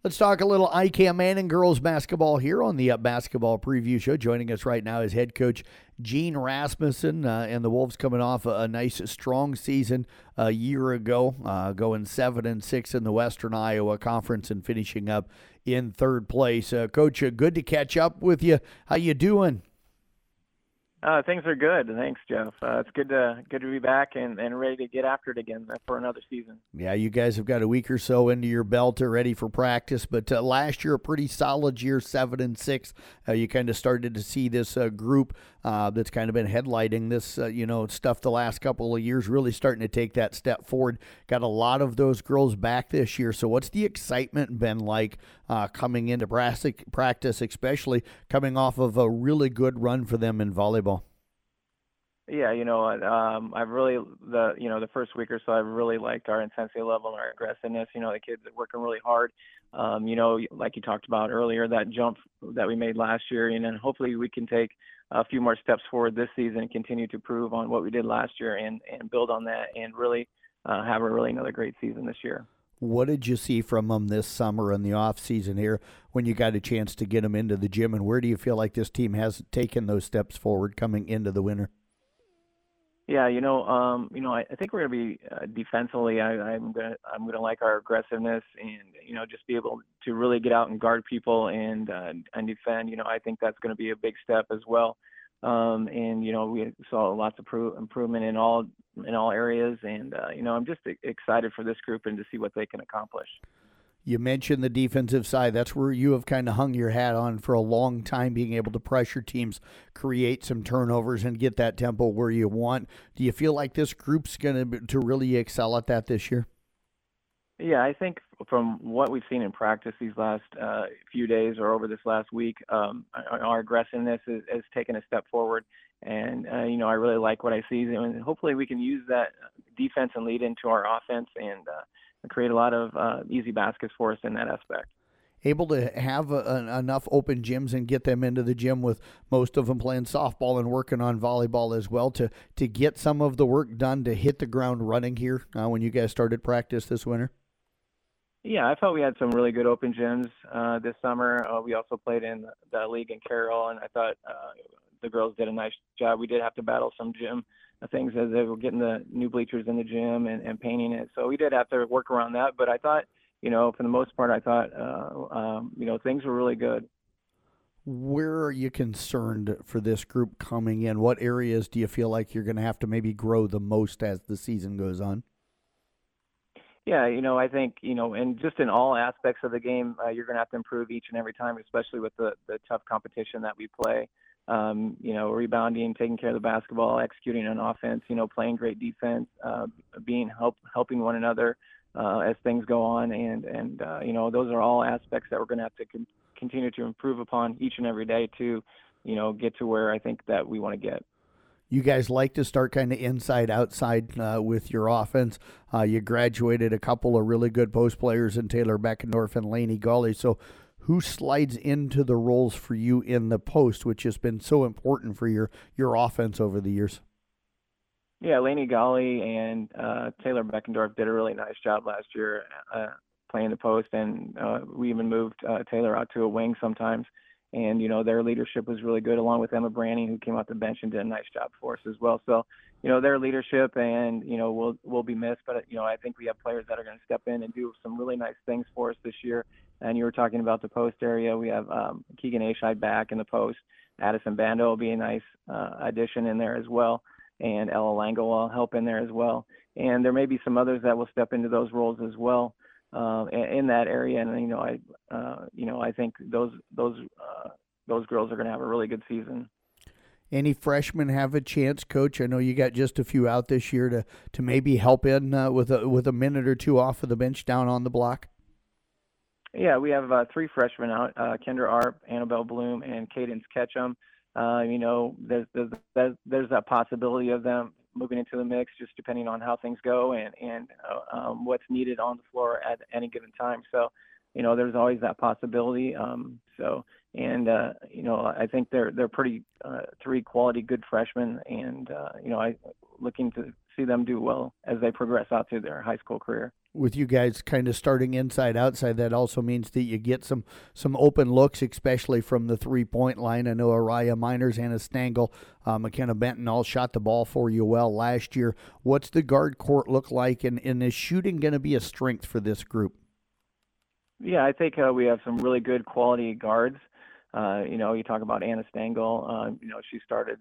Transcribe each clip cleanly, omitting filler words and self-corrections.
Let's talk a little ICAM man and girls basketball here on the Basketball Preview Show. Joining us right now is head coach Gene Rasmussen, and the Wolves coming off a nice, strong season a year ago, going 7-6 in the Western Iowa Conference and finishing up in third place. Coach, good to catch up with you. How you doing? Things are good. Thanks, Jeff. It's good to be back and ready to get after it again for another season. Yeah, you guys have got a week or so into your belt ready for practice, but last year a pretty solid year, 7-6. You kind of started to see this group that's kind of been headlighting this, stuff the last couple of years, really starting to take that step forward. Got a lot of those girls back this year. So what's the excitement been like coming into practice, especially coming off of a really good run for them in volleyball? Yeah, I've really the first week or so I've really liked our intensity level and our aggressiveness. The kids are working really hard. Like you talked about earlier, that jump that we made last year, and hopefully we can take a few more steps forward this season and continue to improve on what we did last year and build on that and really have another great season this year. What did you see from them this summer in the off season here when you got a chance to get them into the gym, and where do you feel like this team has taken those steps forward coming into the winter? Yeah, I think we're going to be defensively. I'm gonna like our aggressiveness and just be able to really get out and guard people and defend. I think that's going to be a big step as well. We saw lots of improvement in all areas, and I'm just excited for this group and to see what they can accomplish. You mentioned the defensive side. That's where you have kind of hung your hat on for a long time, being able to pressure teams, create some turnovers, and get that tempo where you want. Do you feel like this group's going to really excel at that this year? Yeah, I think from what we've seen in practice these last few days or over this last week, our aggressiveness has taken a step forward. And, I really like what I see. And hopefully we can use that defense and lead into our offense and create a lot of easy baskets for us in that aspect. Able to have enough open gyms and get them into the gym with most of them playing softball and working on volleyball as well to get some of the work done to hit the ground running here when you guys started practice this winter? Yeah, I thought we had some really good open gyms this summer. We also played in the league in Carroll, and I thought the girls did a nice job. We did have to battle some gym things as they were getting the new bleachers in the gym and painting it. So we did have to work around that. But I thought, for the most part, things were really good. Where are you concerned for this group coming in? What areas do you feel like you're going to have to maybe grow the most as the season goes on? Yeah, I think, and just in all aspects of the game, you're going to have to improve each and every time, especially with the tough competition that we play. Rebounding, taking care of the basketball, executing on offense, playing great defense, helping one another as things go on. And those are all aspects that we're going to have to continue to improve upon each and every day to, get to where I think that we want to get. You guys like to start kind of inside, outside with your offense. You graduated a couple of really good post players in Taylor Beckendorf and Lainey Gawley. So who slides into the roles for you in the post, which has been so important for your offense over the years? Yeah, Lainey Gawley and Taylor Beckendorf did a really nice job last year playing the post, and we even moved Taylor out to a wing sometimes. And, their leadership was really good, along with Emma Branning, who came off the bench and did a nice job for us as well. So, their leadership and, will be missed. But, I think we have players that are going to step in and do some really nice things for us this year. And you were talking about the post area. We have Keegan Ashide back in the post. Addison Bando will be a nice addition in there as well. And Ella Lango will help in there as well. And there may be some others that will step into those roles as well in that area. And, I think those girls are going to have a really good season. Any freshmen have a chance, Coach? I know you got just a few out this year to maybe help in with a minute or two off of the bench down on the block. Yeah, we have 3 freshmen out: Kendra Arp, Annabelle Bloom, and Cadence Ketchum. There's that possibility of them moving into the mix, just depending on how things go and what's needed on the floor at any given time. So, there's always that possibility. I think they're pretty 3 quality good freshmen, and I looking to see them do well as they progress out through their high school career. With you guys kind of starting inside outside, that also means that you get some open looks, especially from the 3-point line. I know Araya Miners, Anna Stangl, McKenna Benton all shot the ball for you well last year. What's the guard court look like, and is shooting going to be a strength for this group? Yeah, I think we have some really good quality guards. You talk about Anna Stangl. She started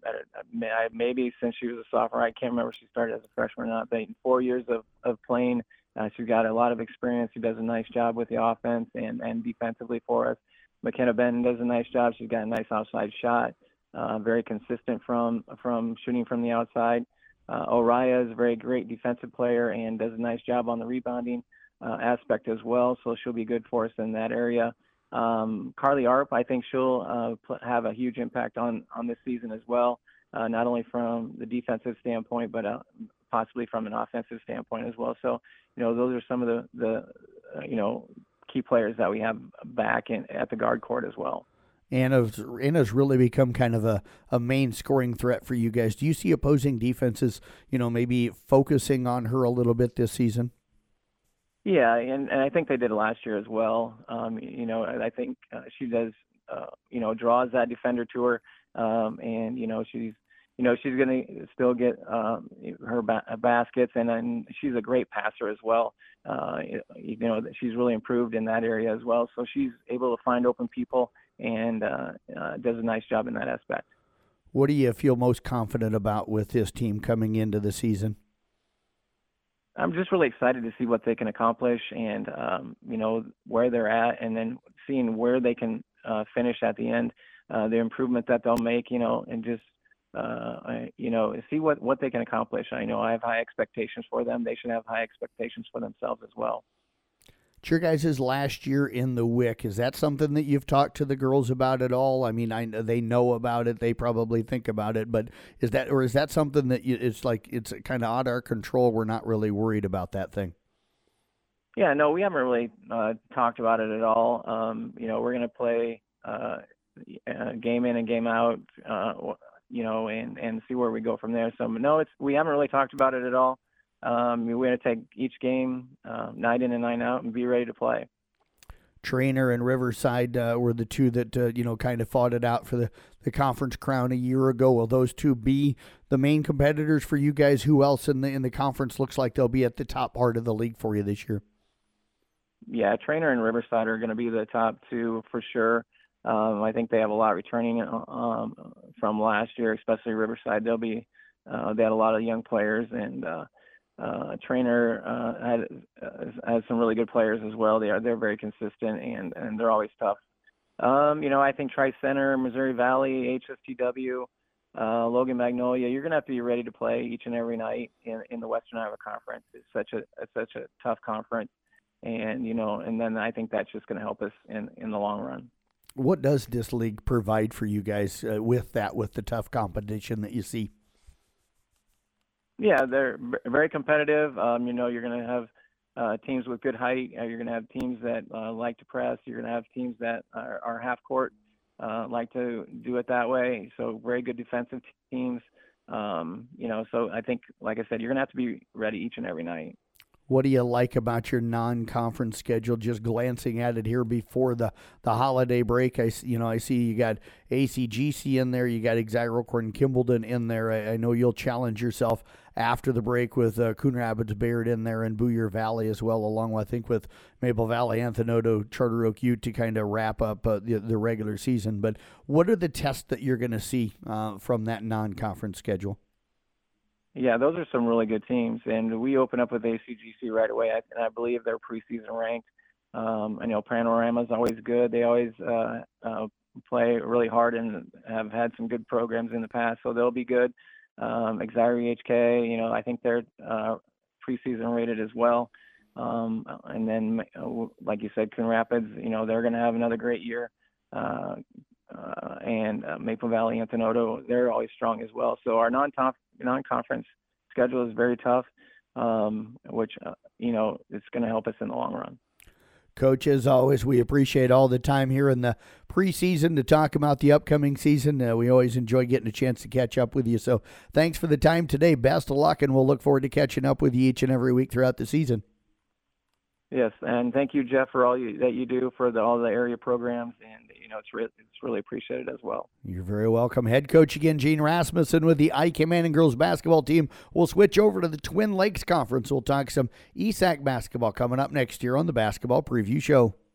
maybe since she was a sophomore. I can't remember if she started as a freshman or not, but in 4 years of playing, she's got a lot of experience. She does a nice job with the offense and defensively for us. McKenna Benton does a nice job. She's got a nice outside shot, very consistent from shooting from the outside. Oraya is a very great defensive player and does a nice job on the rebounding aspect as well, so she'll be good for us in that area. Carly Arp, I think she'll have a huge impact on this season as well, not only from the defensive standpoint, but possibly from an offensive standpoint as well. So, those are some of the key players that we have back at the guard court as well. Anna's really become kind of a main scoring threat for you guys. Do you see opposing defenses, maybe focusing on her a little bit this season? Yeah, and I think they did last year as well. I think she does, draws that defender to her, and she's going to still get her baskets, and then she's a great passer as well. She's really improved in that area as well. So she's able to find open people and does a nice job in that aspect. What do you feel most confident about with this team coming into the season? I'm just really excited to see what they can accomplish and, where they're at, and then seeing where they can finish at the end, the improvement that they'll make, and just, see what they can accomplish. I know I have high expectations for them. They should have high expectations for themselves as well. It's your guys' last year in the WIC. Is that something that you've talked to the girls about at all? I mean, they know about it. They probably think about it. But is that something that it's kind of out of our control? We're not really worried about that thing. Yeah, no, we haven't really talked about it at all. We're going to play game in and game out, and see where we go from there. So, no, we haven't really talked about it at all. We're going to take each game night in and night out and be ready to play. Trainer and Riverside were the two that, kind of fought it out for the conference crown a year ago. Will those two be the main competitors for you guys? Who else in the conference looks like they'll be at the top part of the league for you this year? Yeah, Trainer and Riverside are going to be the top two for sure. I think they have a lot returning from last year, especially Riverside. They had a lot of young players, and Trainer has some really good players as well. They're very consistent and they're always tough. I think Tri-Center, Missouri Valley, HSTW, Logan Magnolia, you're going to have to be ready to play each and every night in the Western Iowa Conference. It's such a tough conference, and then I think that's just going to help us in the long run. What does this league provide for you guys with the tough competition that you see? Yeah, they're very competitive. You're going to have teams with good height. You're going to have teams that like to press. You're going to have teams that are half court, like to do it that way. So very good defensive teams. So I think, like I said, you're going to have to be ready each and every night. What do you like about your non-conference schedule? Just glancing at it here before the holiday break, I see you got ACGC in there, you got Exira and Kimballton in there. I know you'll challenge yourself after the break with Coon Rapids, Bayard in there, and Boyer Valley as well, along with, I think, with Maple Valley, Anthenoto, Charter Oak Ute to kind of wrap up the regular season. But what are the tests that you're going to see from that non-conference schedule? Yeah, those are some really good teams, and we open up with ACGC right away, and I believe they're preseason ranked. I know Panorama is always good. They always play really hard and have had some good programs in the past, so they'll be good. Exira HK, I think they're preseason rated as well. And then, like you said, Coon Rapids, they're going to have another great year. And Maple Valley, Anthenoto, they're always strong as well. So our non-conference schedule is very tough, which, it's going to help us in the long run. Coach, as always, we appreciate all the time here in the preseason to talk about the upcoming season. We always enjoy getting a chance to catch up with you. So thanks for the time today. Best of luck, and we'll look forward to catching up with you each and every week throughout the season. Yes, and thank you, Jeff, for all that you do for all the area programs, and it's really appreciated as well. You're very welcome. Head coach again, Gene Rasmussen with the IK Manning girls basketball team. We'll switch over to the Twin Lakes Conference. We'll talk some ESAC basketball coming up next year on the Basketball Preview Show.